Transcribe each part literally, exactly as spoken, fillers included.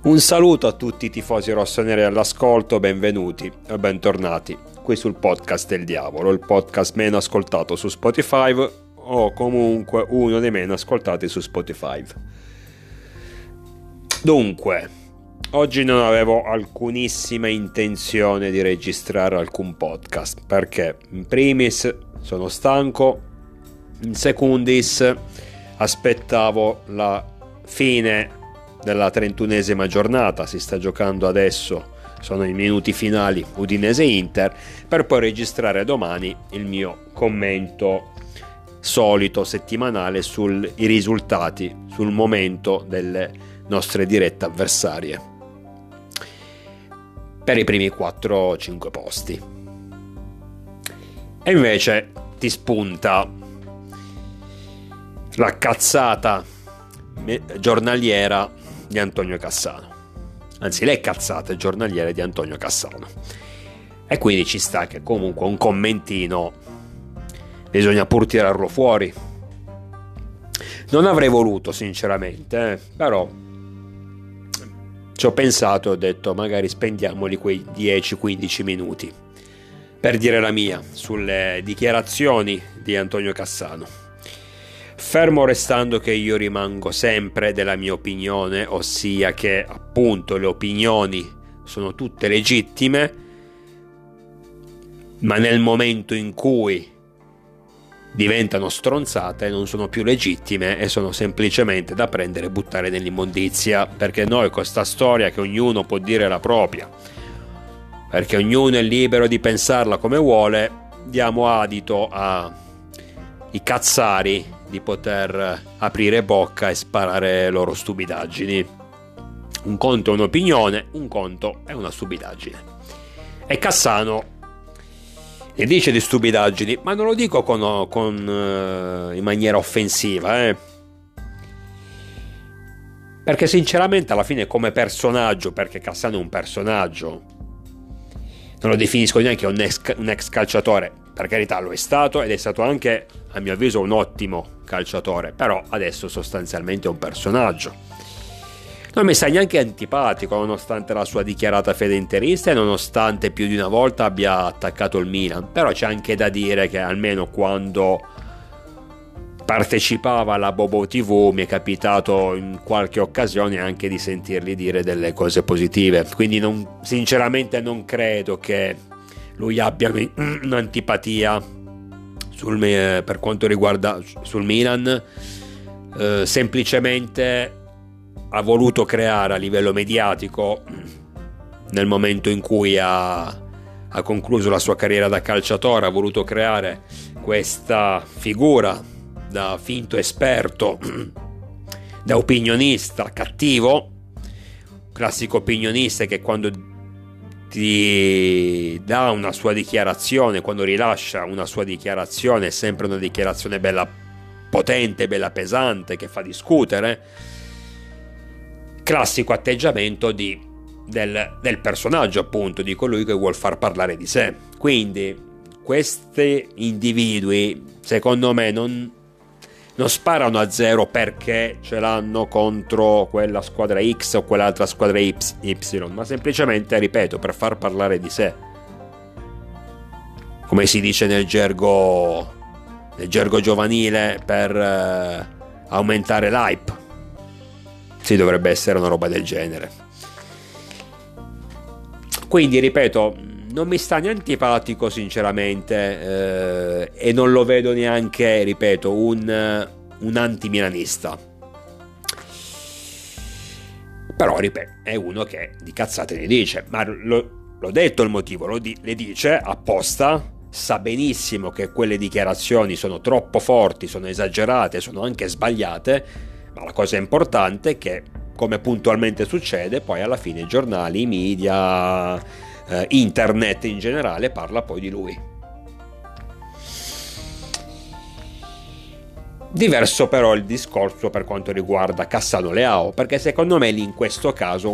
Un saluto a tutti i tifosi rossoneri all'ascolto, benvenuti e bentornati qui sul podcast del diavolo, il podcast meno ascoltato su Spotify o comunque uno dei meno ascoltati su Spotify. Dunque, oggi non avevo alcunissima intenzione di registrare alcun podcast perché in primis sono stanco, in secundis aspettavo la fine della trentunesima giornata, si sta giocando adesso, sono i minuti finali Udinese-Inter, per poi registrare domani il mio commento solito settimanale sui risultati, sul momento delle nostre dirette avversarie per i primi quattro cinque posti. E invece ti spunta la cazzata giornaliera di Antonio Cassano, anzi le cazzate giornaliere di Antonio Cassano, e quindi ci sta che comunque un commentino bisogna pur tirarlo fuori. Non avrei voluto sinceramente, eh, però ci ho pensato e ho detto magari spendiamoli quei dieci quindici minuti per dire la mia sulle dichiarazioni di Antonio Cassano. Fermo restando che io rimango sempre della mia opinione, ossia che appunto le opinioni sono tutte legittime, ma nel momento in cui diventano stronzate non sono più legittime e sono semplicemente da prendere e buttare nell'immondizia, perché noi con sta storia che ognuno può dire la propria, perché ognuno è libero di pensarla come vuole, diamo adito ai cazzari di poter aprire bocca e sparare loro stupidaggini. Un conto è un'opinione, un conto è una stupidaggine. E Cassano ne dice di stupidaggini, ma non lo dico con, con, uh, in maniera offensiva, eh. Perché sinceramente alla fine come personaggio, perché Cassano è un personaggio, non lo definisco neanche un ex, un ex calciatore, per carità lo è stato ed è stato anche a mio avviso un ottimo calciatore, però adesso sostanzialmente è un personaggio. Non mi sta neanche antipatico nonostante la sua dichiarata fede interista e nonostante più di una volta abbia attaccato il Milan, però c'è anche da dire che almeno quando partecipava alla Bobo tivù mi è capitato in qualche occasione anche di sentirgli dire delle cose positive, quindi non, sinceramente non credo che lui abbia un'antipatia sul, per quanto riguarda sul Milan, eh, semplicemente ha voluto creare a livello mediatico, nel momento in cui ha, ha concluso la sua carriera da calciatore, ha voluto creare questa figura da finto esperto, da opinionista cattivo, classico opinionista che quando ti dà una sua dichiarazione, quando rilascia una sua dichiarazione è sempre una dichiarazione bella potente, bella pesante, che fa discutere, classico atteggiamento di, del, del personaggio, appunto, di colui che vuol far parlare di sé. Quindi questi individui secondo me non non sparano a zero perché ce l'hanno contro quella squadra X o quell'altra squadra Y, ma semplicemente, ripeto, per far parlare di sé. Come si dice nel gergo, nel gergo giovanile, per eh, aumentare l'hype. Sì, dovrebbe essere una roba del genere. Quindi, ripeto, non mi sta neanche antipatico sinceramente, eh, e non lo vedo neanche, ripeto, un, un anti-milanista. Però, ripeto, è uno che di cazzate ne dice, ma lo, l'ho detto il motivo, lo di, le dice apposta, sa benissimo che quelle dichiarazioni sono troppo forti, sono esagerate, sono anche sbagliate, ma la cosa importante è che, come puntualmente succede, poi alla fine i giornali, i media, internet in generale parla poi di lui. Diverso però il discorso per quanto riguarda Cassano Leao, perché secondo me lì in questo caso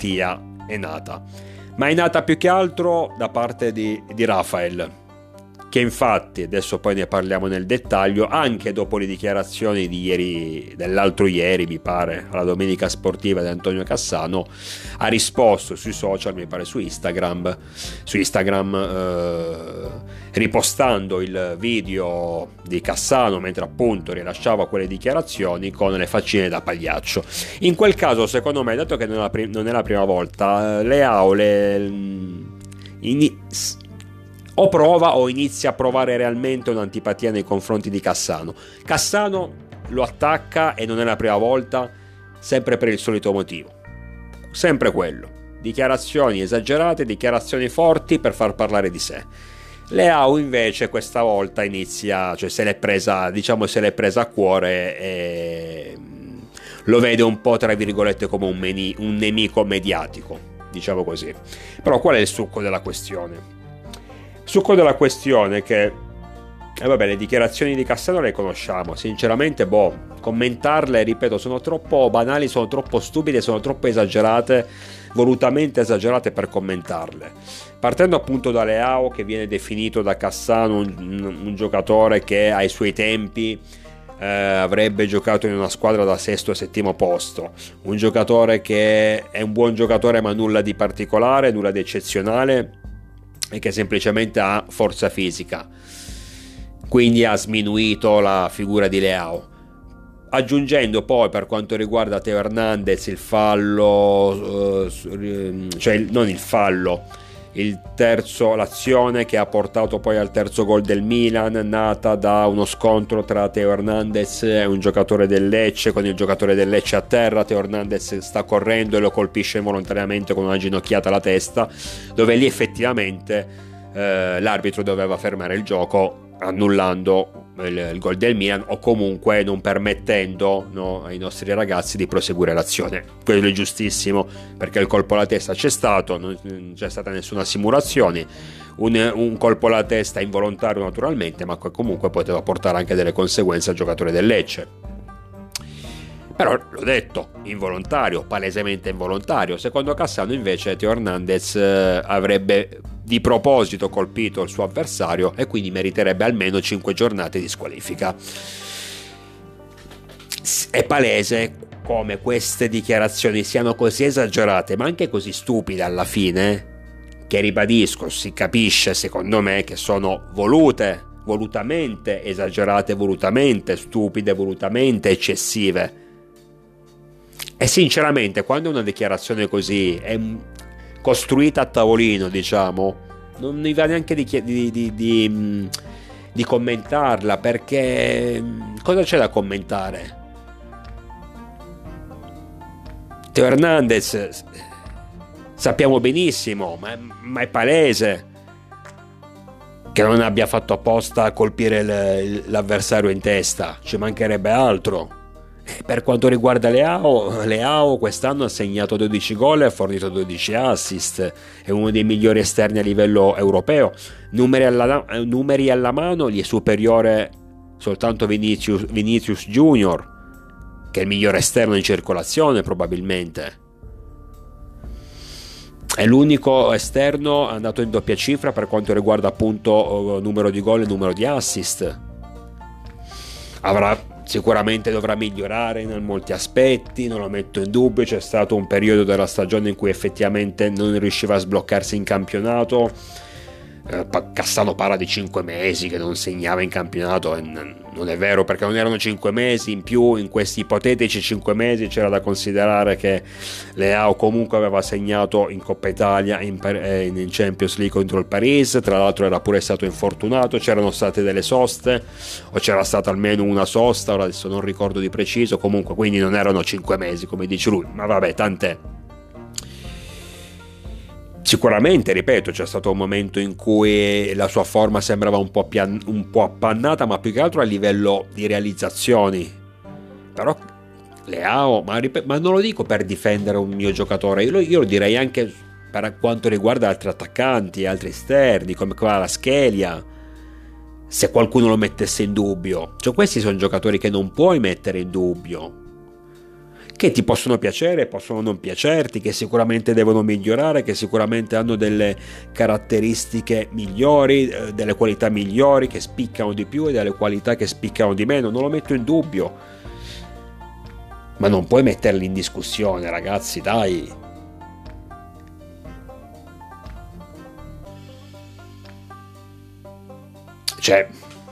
un'antipatia è nata, ma è nata più che altro da parte di, di Rafael, perché infatti, adesso poi ne parliamo nel dettaglio, anche dopo le dichiarazioni di ieri, dell'altro ieri mi pare, alla Domenica Sportiva di Antonio Cassano, ha risposto sui social, mi pare su Instagram, su Instagram eh, ripostando il video di Cassano mentre appunto rilasciava quelle dichiarazioni con le faccine da pagliaccio. In quel caso, secondo me, dato che non è la, prim- non è la prima volta, Leao le... In... o prova o inizia a provare realmente un'antipatia nei confronti di Cassano. Cassano lo attacca e non è la prima volta, sempre per il solito motivo, sempre quello: dichiarazioni esagerate, dichiarazioni forti per far parlare di sé. Leao invece questa volta inizia, cioè se l'è presa, diciamo se l'è presa a cuore e lo vede un po' tra virgolette come un, meni, un nemico mediatico, diciamo così. Però qual è il succo della questione? Il succo della questione è che eh vabbè, le dichiarazioni di Cassano le conosciamo, sinceramente boh, commentarle, ripeto, sono troppo banali, sono troppo stupide, sono troppo esagerate, volutamente esagerate per commentarle. Partendo appunto da Leao, che viene definito da Cassano un, un, un giocatore che ai suoi tempi eh, avrebbe giocato in una squadra da sesto e settimo posto, un giocatore che è un buon giocatore ma nulla di particolare, nulla di eccezionale e che semplicemente ha forza fisica, quindi ha sminuito la figura di Leao, aggiungendo poi per quanto riguarda Theo Hernandez il fallo, eh, cioè non il fallo, il terzo, l'azione che ha portato poi al terzo gol del Milan, nata da uno scontro tra Theo Hernandez e un giocatore del Lecce, con il giocatore del Lecce a terra. Theo Hernandez sta correndo e lo colpisce involontariamente con una ginocchiata alla testa, dove lì effettivamente eh, l'arbitro doveva fermare il gioco, annullando il, il gol del Milan o comunque non permettendo, no, ai nostri ragazzi di proseguire l'azione. Quello è giustissimo, perché il colpo alla testa c'è stato, non c'è stata nessuna simulazione, un, un colpo alla testa involontario naturalmente, ma comunque poteva portare anche delle conseguenze al giocatore del Lecce. Però l'ho detto, involontario, palesemente involontario. Secondo Cassano invece Theo Hernandez eh, avrebbe di proposito colpito il suo avversario e quindi meriterebbe almeno cinque giornate di squalifica. È palese come queste dichiarazioni siano così esagerate ma anche così stupide alla fine, che ribadisco, si capisce secondo me che sono volute, volutamente esagerate, volutamente stupide, volutamente eccessive. E sinceramente quando una dichiarazione così è costruita a tavolino, diciamo, non mi va neanche di, di, di, di, di commentarla, perché cosa c'è da commentare? Theo Hernandez sappiamo benissimo, ma, ma è palese che non abbia fatto apposta a colpire l'avversario in testa, ci mancherebbe altro. Per quanto riguarda Leao, Leao quest'anno ha segnato dodici gol e ha fornito dodici assist, è uno dei migliori esterni a livello europeo, numeri alla, numeri alla mano gli è superiore soltanto Vinicius, Vinicius Junior, che è il migliore esterno in circolazione probabilmente, è l'unico esterno andato in doppia cifra per quanto riguarda appunto numero di gol e numero di assist. Avrà sicuramente dovrà migliorare in molti aspetti, non lo metto in dubbio, c'è stato un periodo della stagione in cui effettivamente non riusciva a sbloccarsi in campionato, eh, Cassano parla di cinque mesi che non segnava in campionato, e non è vero, perché non erano cinque mesi, in più in questi ipotetici cinque mesi c'era da considerare che Leao comunque aveva segnato in Coppa Italia, in, in Champions League contro il Paris, tra l'altro era pure stato infortunato, c'erano state delle soste o c'era stata almeno una sosta, ora adesso non ricordo di preciso, comunque quindi non erano cinque mesi come dice lui, ma vabbè, tant'è. Sicuramente, ripeto, c'è stato un momento in cui la sua forma sembrava un po', pian- un po' appannata, ma più che altro a livello di realizzazioni. Però Leao, ma, ripet- ma non lo dico per difendere un mio giocatore, io lo, io lo direi anche per quanto riguarda altri attaccanti, altri esterni, come Kvaratskhelia, se qualcuno lo mettesse in dubbio. Cioè, questi sono giocatori che non puoi mettere in dubbio, che ti possono piacere, possono non piacerti, che sicuramente devono migliorare, che sicuramente hanno delle caratteristiche migliori, eh, delle qualità migliori, che spiccano di più e delle qualità che spiccano di meno, non lo metto in dubbio, ma non puoi metterli in discussione, ragazzi, dai. Cioè,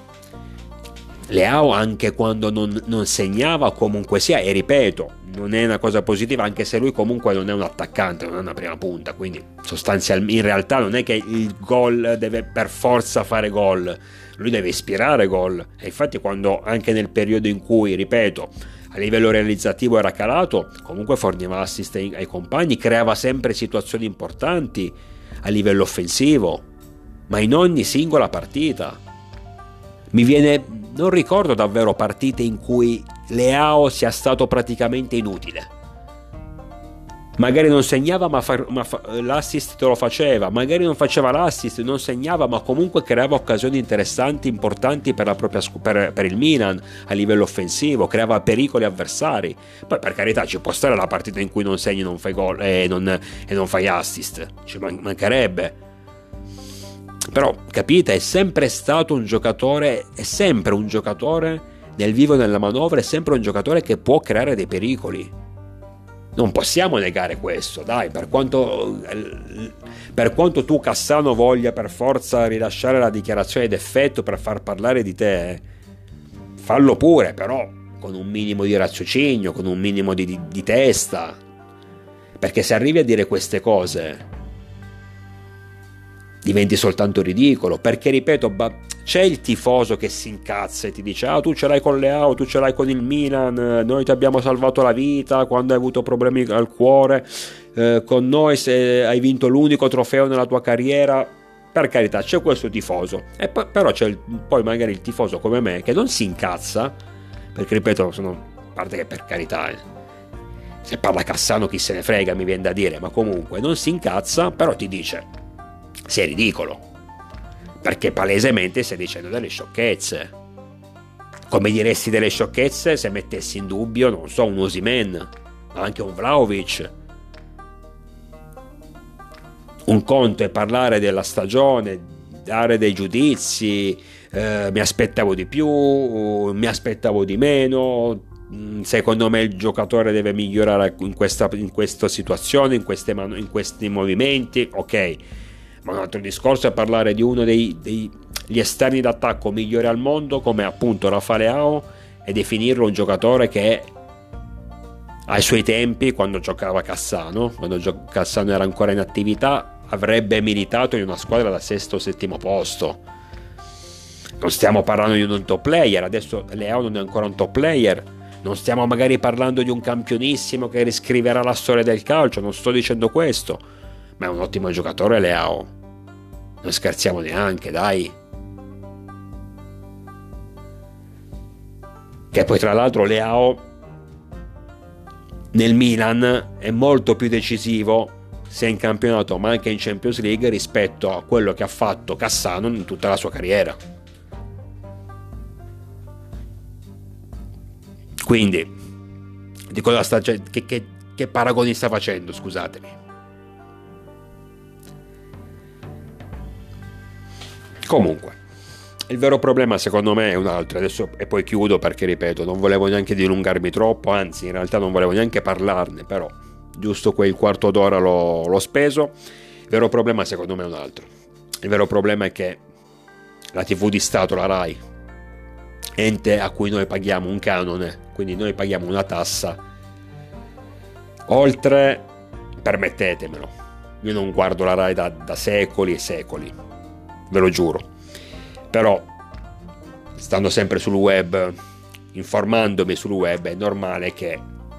Leao anche quando non, non segnava comunque sia, e ripeto, non è una cosa positiva, anche se lui comunque non è un attaccante, non è una prima punta, quindi sostanzialmente in realtà non è che il gol deve per forza fare gol, lui deve ispirare gol, e infatti quando anche nel periodo in cui, ripeto, a livello realizzativo era calato, comunque forniva assist ai, ai compagni, creava sempre situazioni importanti a livello offensivo, ma in ogni singola partita. Mi viene, non ricordo davvero partite in cui Leao sia stato praticamente inutile. Magari non segnava, ma, fa, ma fa, l'assist te lo faceva, magari non faceva l'assist, non segnava, ma comunque creava occasioni interessanti, importanti per, la propria, per, per il Milan a livello offensivo, creava pericoli avversari. Poi per carità ci può stare la partita in cui non segni, non fai gol e non, e non fai assist, ci mancherebbe. Però capite, è sempre stato un giocatore, è sempre un giocatore nel vivo e nella manovra, è sempre un giocatore che può creare dei pericoli. Non possiamo negare questo, dai, per quanto, per quanto tu Cassano voglia per forza rilasciare la dichiarazione d'effetto per far parlare di te, fallo pure, però con un minimo di raziocinio, con un minimo di, di, di testa, perché se arrivi a dire queste cose diventi soltanto ridicolo, perché ripeto, c'è il tifoso che si incazza e ti dice ah tu ce l'hai con Leao, tu ce l'hai con il Milan, noi ti abbiamo salvato la vita quando hai avuto problemi al cuore, eh, con noi se hai vinto l'unico trofeo nella tua carriera. Per carità, c'è questo tifoso, e poi, però c'è il, poi magari il tifoso come me che non si incazza, perché ripeto, sono, a parte che per carità eh, se parla Cassano chi se ne frega, mi viene da dire, ma comunque non si incazza, però ti dice sei ridicolo, perché palesemente stai dicendo delle sciocchezze, come diresti delle sciocchezze se mettessi in dubbio, non so, un Osimhen, anche un Vlahovic. Un conto è parlare della stagione, dare dei giudizi, eh, mi aspettavo di più, mi aspettavo di meno, secondo me il giocatore deve migliorare in questa, in questa situazione, in, queste man- in questi movimenti, ok. Ma un altro discorso è parlare di uno dei, dei gli esterni d'attacco migliori al mondo come appunto Rafael Leao e definirlo un giocatore che ai suoi tempi, quando giocava Cassano, quando gio- Cassano era ancora in attività, avrebbe militato in una squadra da sesto o settimo posto. Non stiamo parlando di un top player, adesso Leao non è ancora un top player, non stiamo magari parlando di un campionissimo che riscriverà la storia del calcio, non sto dicendo questo, ma è un ottimo giocatore Leao, non scherziamo neanche, dai. Che poi tra l'altro Leao nel Milan è molto più decisivo sia in campionato ma anche in Champions League rispetto a quello che ha fatto Cassano in tutta la sua carriera. Quindi di cosa sta, che, che, che paragoni sta facendo, scusatemi. Comunque, il vero problema secondo me è un altro, adesso e poi chiudo perché ripeto, non volevo neanche dilungarmi troppo, anzi in realtà non volevo neanche parlarne, però giusto quel quarto d'ora l'ho, l'ho speso. Il vero problema secondo me è un altro, il vero problema è che la tivù di Stato, la Rai, ente a cui noi paghiamo un canone, quindi noi paghiamo una tassa, oltre, permettetemelo, io non guardo la Rai da, da secoli e secoli, ve lo giuro, però stando sempre sul web, informandomi sul web, è normale che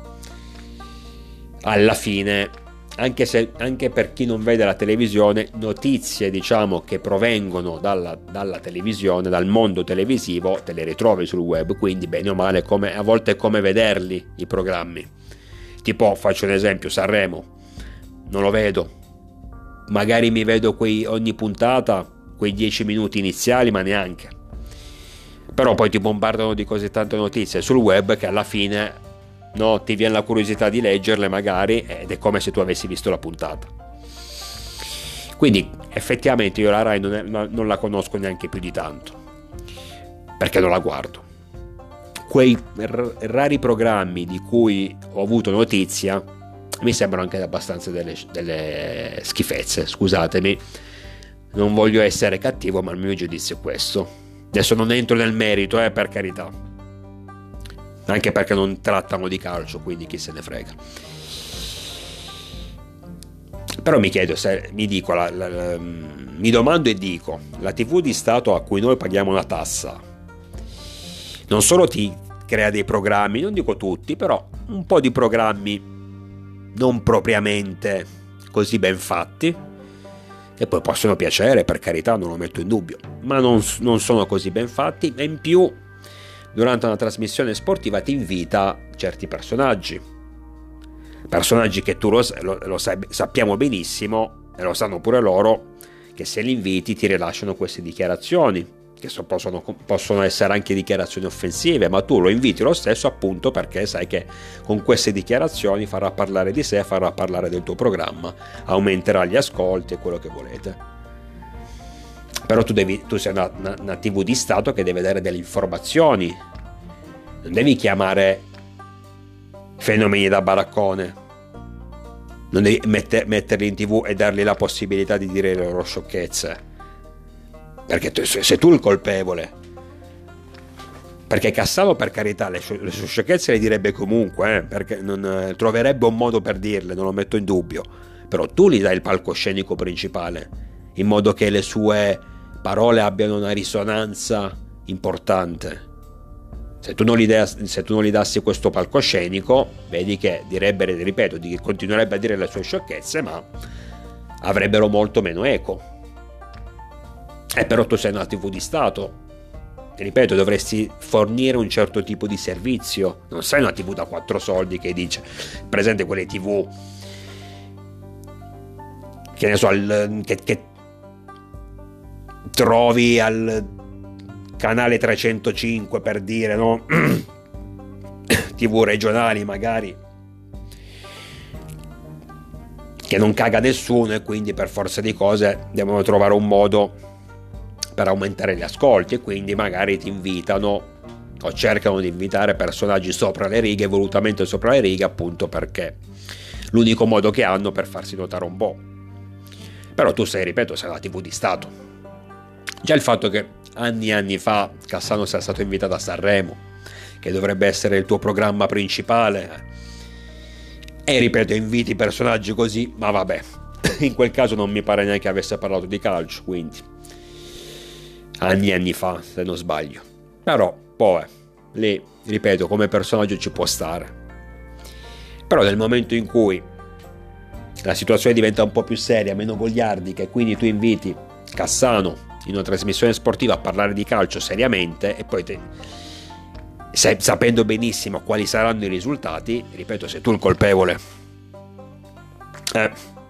alla fine, anche se anche per chi non vede la televisione, notizie diciamo che provengono dalla, dalla televisione, dal mondo televisivo, te le ritrovi sul web, quindi bene o male come, a volte è come vederli i programmi. Tipo, faccio un esempio, Sanremo, non lo vedo, magari mi vedo quei, ogni puntata quei dieci minuti iniziali, ma neanche, però poi ti bombardano di così tante notizie sul web che alla fine no? Ti viene la curiosità di leggerle magari ed è come se tu avessi visto la puntata. Quindi effettivamente io la Rai non, è, non la conosco neanche più di tanto, perché non la guardo. Quei r- rari programmi di cui ho avuto notizia mi sembrano anche abbastanza delle, delle schifezze, scusatemi, non voglio essere cattivo, ma il mio giudizio è questo. Adesso non entro nel merito, eh, per carità, anche perché non trattano di calcio, quindi chi se ne frega. Però mi chiedo, se mi dico, la, la, la, mi domando e dico, la tivù di Stato a cui noi paghiamo una tassa, non solo ti crea dei programmi, non dico tutti, però un po' di programmi non propriamente così ben fatti, che poi possono piacere, per carità, non lo metto in dubbio, ma non, non sono così ben fatti, e in più durante una trasmissione sportiva ti invita certi personaggi, personaggi che tu lo, lo, lo sai, sappiamo benissimo, e lo sanno pure loro, che se li inviti ti rilasciano queste dichiarazioni, che so, possono, possono essere anche dichiarazioni offensive, ma tu lo inviti lo stesso appunto perché sai che con queste dichiarazioni farà parlare di sé, farà parlare del tuo programma, aumenterà gli ascolti e quello che volete. Però tu, devi, tu sei una, una, una tivù di Stato che deve dare delle informazioni, non devi chiamare fenomeni da baraccone, non devi metter, metterli in tivù e dargli la possibilità di dire le loro sciocchezze, perché tu, sei tu il colpevole. Perché Cassano, per carità, le, le sue sciocchezze le direbbe comunque, eh, perché non, eh, troverebbe un modo per dirle, non lo metto in dubbio, però tu gli dai il palcoscenico principale, in modo che le sue parole abbiano una risonanza importante. Se tu non gli, dai, se tu non gli dassi questo palcoscenico, vedi che direbbe, ripeto, continuerebbe a dire le sue sciocchezze, ma avrebbero molto meno eco. Eh, però tu sei una tivù di Stato, ti ripeto, dovresti fornire un certo tipo di servizio, non sei una tivù da quattro soldi che dice, presente quelle tivù che ne so, al, che, che trovi al canale trecentocinque, per dire, no? tivù regionali magari, che non caga nessuno e quindi per forza di cose devono trovare un modo per aumentare gli ascolti, e quindi magari ti invitano o cercano di invitare personaggi sopra le righe, volutamente sopra le righe, appunto perché l'unico modo che hanno per farsi notare un po'. Però tu sei, ripeto, sei una tivù di Stato. Già il fatto che anni e anni fa Cassano sia stato invitato a Sanremo, che dovrebbe essere il tuo programma principale, e ripeto, inviti personaggi così, ma vabbè, in quel caso non mi pare neanche avesse parlato di calcio, quindi anni e anni fa, se non sbaglio. Però poi lì, ripeto, come personaggio ci può stare. Però nel momento in cui la situazione diventa un po' più seria, meno goliardica, e quindi tu inviti Cassano in una trasmissione sportiva a parlare di calcio seriamente, e poi te, sapendo benissimo quali saranno i risultati, ripeto, sei tu il colpevole. Eh,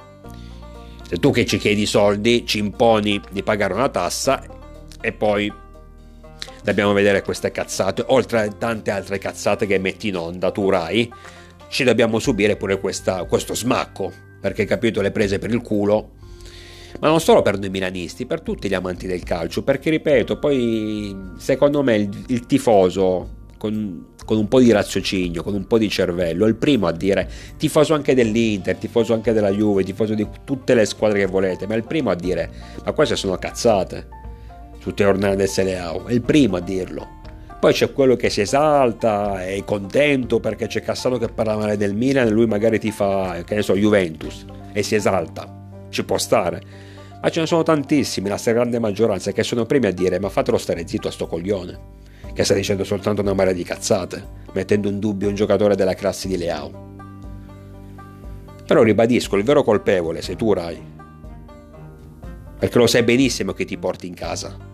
se tu che ci chiedi soldi, ci imponi di pagare una tassa, e poi dobbiamo vedere queste cazzate, oltre a tante altre cazzate che metti in onda tu Rai, ci dobbiamo subire pure questa, questo smacco, perché capito, le prese per il culo, ma non solo per noi milanisti, per tutti gli amanti del calcio, perché ripeto, poi secondo me il, il tifoso con, con un po' di raziocinio, con un po' di cervello, è il primo a dire, tifoso anche dell'Inter, tifoso anche della Juve, tifoso di tutte le squadre che volete, ma è il primo a dire, ma queste sono cazzate, tutte Hernandez e Leao, è il primo a dirlo. Poi c'è quello che si esalta, è contento perché c'è Cassano che parla male del Milan e lui magari ti fa, che ne so, Juventus, e si esalta, ci può stare, ma ce ne sono tantissimi, la stragrande maggioranza, che sono primi a dire, ma fatelo stare zitto a sto coglione che sta dicendo soltanto una marea di cazzate, mettendo in dubbio un giocatore della classe di Leao. Però ribadisco, il vero colpevole sei tu Rai, perché lo sai benissimo che ti porti in casa.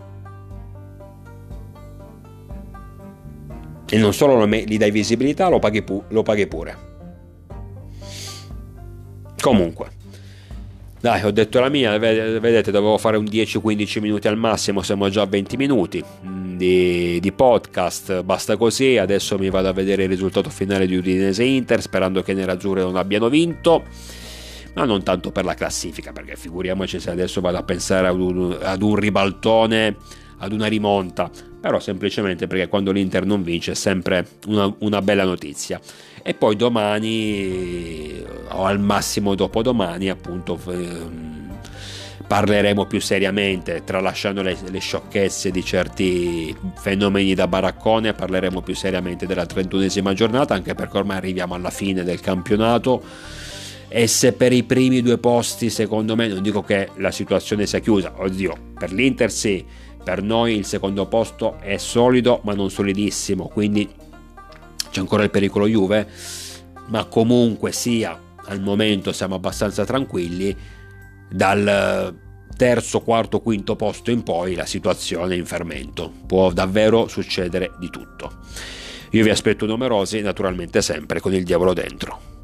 E non solo gli dai visibilità, lo paghi, pu- lo paghi pure. Comunque, Dai, ho detto la mia, vedete, dovevo fare un dieci quindici minuti al massimo, siamo già a venti minuti di, di podcast, basta così. Adesso mi vado a vedere il risultato finale di Udinese-Inter, sperando che i nerazzurri non abbiano vinto, ma non tanto per la classifica, perché figuriamoci se adesso vado a pensare ad un, ad un ribaltone, ad una rimonta, però semplicemente perché quando l'Inter non vince è sempre una, una bella notizia. E poi domani o al massimo dopodomani appunto ehm, parleremo più seriamente, tralasciando le, le sciocchezze di certi fenomeni da baraccone, parleremo più seriamente della trentunesima giornata, anche perché ormai arriviamo alla fine del campionato. E se per i primi due posti, secondo me, non dico che la situazione sia chiusa, oddio, per l'Inter sì, per noi il secondo posto è solido ma non solidissimo, quindi c'è ancora il pericolo Juve, ma comunque sia al momento siamo abbastanza tranquilli. Dal terzo, quarto, quinto posto in poi la situazione è in fermento, può davvero succedere di tutto. Io vi aspetto numerosi, naturalmente sempre con il diavolo dentro.